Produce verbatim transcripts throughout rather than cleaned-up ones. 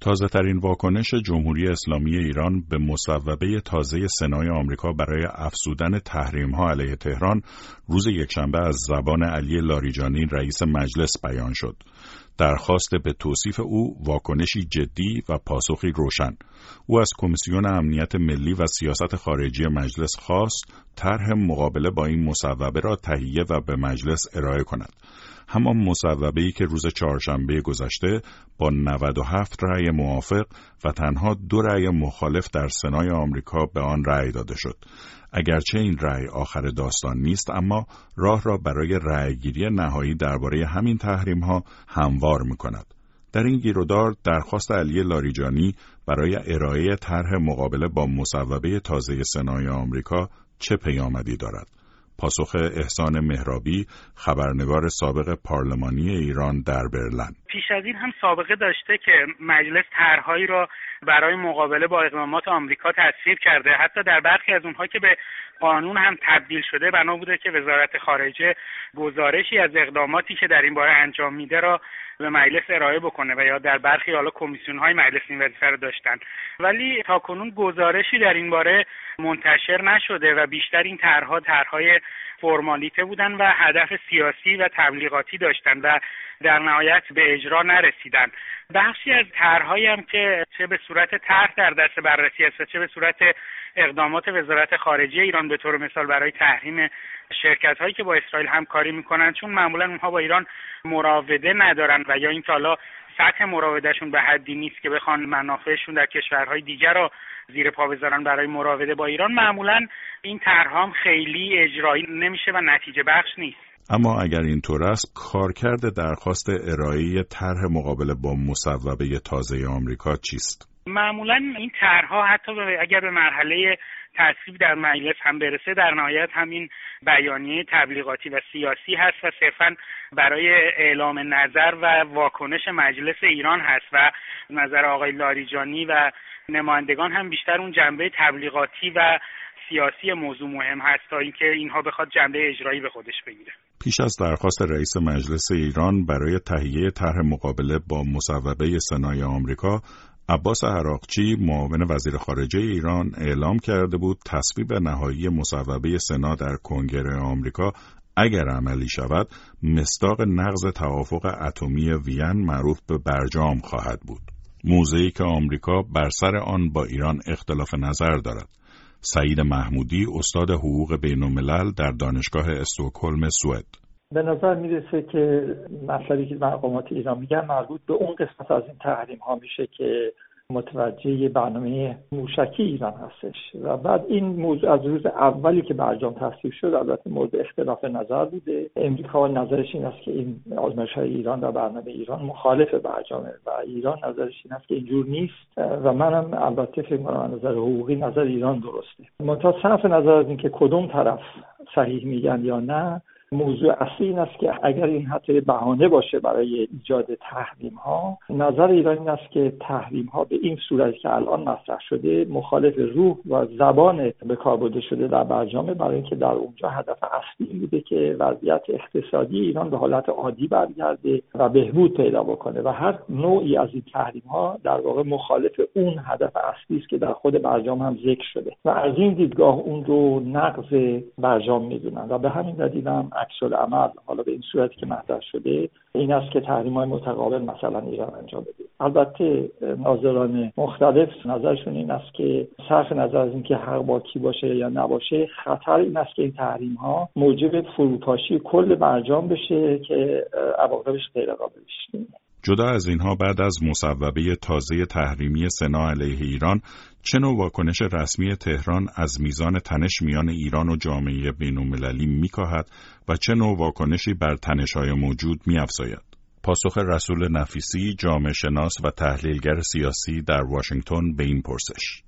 تازه‌ترین واکنش جمهوری اسلامی ایران به مصوبه تازه سنای آمریکا برای افزودن تحریم‌ها علیه تهران روز یکشنبه از زبان علی لاریجانی رئیس مجلس بیان شد. درخواست به توصیف او واکنشی جدی و پاسخی روشن. او از کمیسیون امنیت ملی و سیاست خارجی مجلس خواست طرح مقابله با این مصوبه را تهیه و به مجلس ارائه کند. همان مصوبه‌ای که روز چهارشنبه گذشته با نود و هفت رأی موافق و تنها دو رأی مخالف در سنای آمریکا به آن رأی داده شد. اگرچه این رأی آخر داستان نیست، اما راه را برای رأیگیری نهایی درباره همین تحریم‌ها هموار می‌کند. در این گیرودار درخواست علی لاریجانی برای ارائه طرح مقابله با مصوبه تازه سنای آمریکا چه پیامدی دارد؟ پاسخ احسان مهرابی، خبرنگار سابق پارلمانی ایران در برلین. پیش از این هم سابقه داشته که مجلس طرح‌هایی را برای مقابله با اقدامات آمریکا تصویب کرده. حتی در برخی از اونها که به قانون هم تبدیل شده، بنا بوده که وزارت خارجه گزارشی از اقداماتی که در این باره انجام میده را به مجلس ارائه بکنه و یا در برخی حالا کمیسیون‌های مجلس این وظیفه رو داشتن. ولی تاکنون گزارشی در این باره منتشر نشده و بیشتر این طرح‌ها طرح‌های فرمالیته بودن و هدف سیاسی و تبلیغاتی داشتن و در نهایت به اجرا نرسیدن. بخشی از طرح‌هایی هم که چه به صورت طرح در دست بررسی است، چه به صورت اقدامات وزارت خارجه ایران به طور مثال برای تحریم شرکت‌هایی که با اسرائیل همکاری می‌کنن، چون معمولاً اونها با ایران مراوده ندارن و یا اینکه حالا سطح مراودهشون به حدی نیست که بخوان منافعشون در کشورهای دیگر رو زیر پا بذارن برای مراوده با ایران، معمولاً این طرح‌ها خیلی اجرایی نمیشه و نتیجه بخش نیست. اما اگر اینطور است، کارکرد درخواست ارائه طرح مقابله با مصوبه تازه آمریکا چیست؟ معمولاً این طرح‌ها حتی اگر به مرحله تصویب در مجلس هم برسه، در نهایت همین بیانیه تبلیغاتی و سیاسی هست و صرفاً برای اعلام نظر و واکنش مجلس ایران هست و نظر آقای لاریجانی و نمایندگان هم بیشتر اون جنبه تبلیغاتی و سیاسی موضوع مهم هست تا اینکه اینها بخواد جنبه اجرایی به خودش بگیره. پیش از درخواست رئیس مجلس ایران برای تهیه طرح مقابله با مصوبه سنای آمریکا، عباس عراقچی معاون وزیر خارجه ایران اعلام کرده بود تصویب نهایی مصوبه سنا در کنگره آمریکا اگر عملی شود مصداق نقض توافق اتمی وین معروف به برجام خواهد بود. موضعی که آمریکا بر سر آن با ایران اختلاف نظر دارد. سعید محمودی، استاد حقوق بین‌الملل در دانشگاه استکهلم سوئد: به نظر میرسه که مسئله که مقامات ایران میگن مربوط به اون قسمت از این تحریم ها میشه که متوجه برنامه موشکی ایران هستش و بعد این موضوع از روز اولی که برجام تصویب شد البته مورد اختلاف نظر بوده. امریکا نظرش این است که این آزمایش‌های ایران و برنامه ایران مخالف برجامه و ایران نظرش این است که اینجور نیست و منم البته فکر می‌کنم از نظر حقوقی نظر ایران درسته. منتها صرف نظر از این که کدوم طرف صحیح میگن یا نه، موضوع اصلی این است که اگر این حتی بهانه باشه برای ایجاد تحریم ها، نظر ایران این است که تحریم ها به این صورتی که الان مطرح شده مخالف روح و زبان به کار برده شده در برجامه، برای اینکه در اونجا هدف اصلی این بوده که وضعیت اقتصادی ایران به حالت عادی برگرده و بهبود پیدا بکنه و هر نوعی از این تحریم ها در واقع مخالف اون هدف اصلی است که در خود برجام هم ذکر شده و از این دیدگاه اون رو نقض برجام میدونن و به همین دلیل هم عکس العمل حالا به این صورتی که مطرح شده این است که تحریم‌های متقابل مثلا ایران انجام بده. البته ناظران مختلف نظرشون این است که صرف نظر از اینکه حق با کی باشه یا نباشه، خطر این است که این تحریم‌ها موجب فروپاشی کل برجام بشه که عواقبش غیر قابل پیش‌بینی. جدا از اینها، بعد از مصوبه تازه تحریمی سنا علیه ایران، چه نوع واکنش رسمی تهران از میزان تنش میان ایران و جامعه بین‌المللی می‌کاهد و چه نوع واکنشی بر تنش‌های موجود می‌افزاید؟ پاسخ رسول نفیسی، جامعه شناس و تحلیلگر سیاسی در واشنگتن به این پرسش: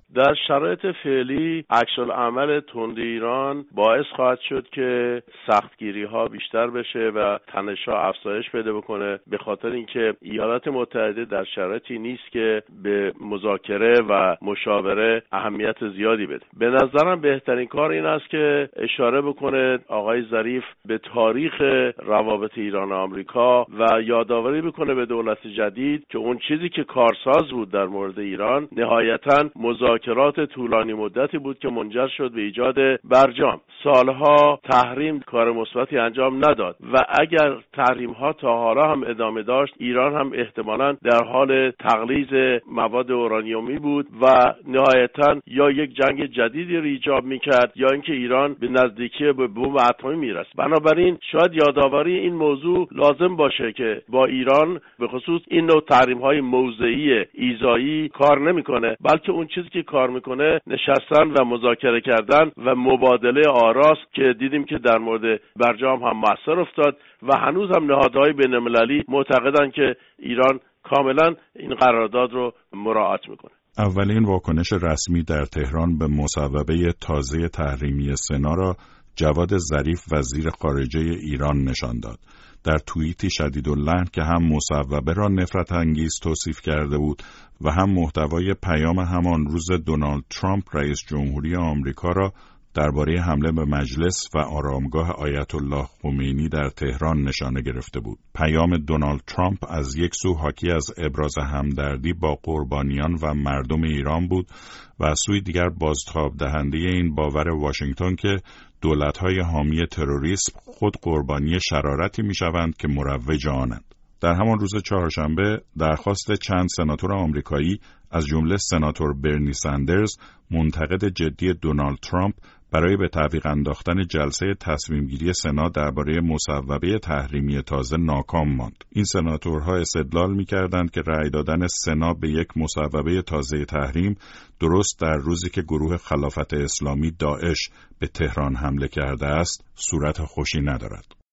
در شرایط فعلی عکس‌العمل تند ایران باعث خواهد شد که سختگیری‌ها بیشتر بشه و تنش‌ها افزایش پیدا بکنه، به خاطر اینکه ایالات متحده در شرایطی نیست که به مذاکره و مشاوره اهمیت زیادی بده. به نظرم بهترین کار این است که اشاره بکنه آقای ظریف به تاریخ روابط ایران و آمریکا و یادآوری بکنه به دولت جدید که اون چیزی که کارساز بود در مورد ایران نهایتاً مذاکرات طولانی مدتی بود که منجر شد به ایجاد برجام. سالها تحریم کار مثبتی انجام نداد و اگر تحریم‌ها تا حالا هم ادامه داشت، ایران هم احتمالاً در حال تغلیظ مواد اورانیومی بود و نهایتاً یا یک جنگ جدیدی رو ایجاد می‌کرد یا اینکه ایران به نزدیکی به بمب اتمی میرسد. بنابراین شاید یادآوری این موضوع لازم باشه که با ایران به خصوص این نوع تحریم‌های موضعی ایذایی کار نمی‌کنه، بلکه اون چیزی که کار می‌کنه نشستن و مذاکره کردن و مبادله آراست که دیدیم که در مورد برجام هم مؤثر افتاد و هنوز هم نهادهای بین‌المللی معتقدن که ایران کاملا این قرارداد رو مراعات میکنه. اولین واکنش رسمی در تهران به مصوبه تازه تحریمی سنا را جواد ظریف وزیر خارجه ایران نشان داد. در توییتی شدیداللحن که هم مصوبه را نفرت انگیز توصیف کرده بود و هم محتوای پیام همان روز دونالد ترامپ رئیس جمهوری آمریکا را درباره حمله به مجلس و آرامگاه آیت الله خمینی در تهران نشانه گرفته بود. پیام دونالد ترامپ از یک سو حاکی از ابراز همدردی با قربانیان و مردم ایران بود و از سوی دیگر بازتاب دهنده این باور واشنگتن که دولت‌های حامی تروریسم خود قربانی شرارتی می‌شوند که مروج آنند. در همان روز چهارشنبه درخواست چند سناتور آمریکایی از جمله سناتور برنی سندرز منتقد جدی دونالد ترامپ برای به تعویق انداختن جلسه تصمیمگیری سنا درباره مصوبه تحریمی تازه ناکام ماند. این سناتورها استدلال می‌کردند که رأی دادن سنا به یک مصوبه تازه تحریم درست در روزی که گروه خلافت اسلامی داعش به تهران حمله کرده است، صورت خوشی ندارد.